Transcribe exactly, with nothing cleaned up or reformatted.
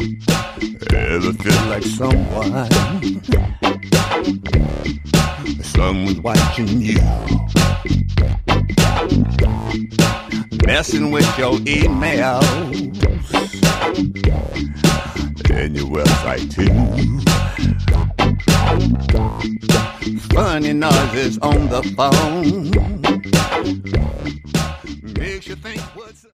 Ever feel like someone, someone's watching you, messing with your emails and your website too. Funny noises on the phone makes you think what's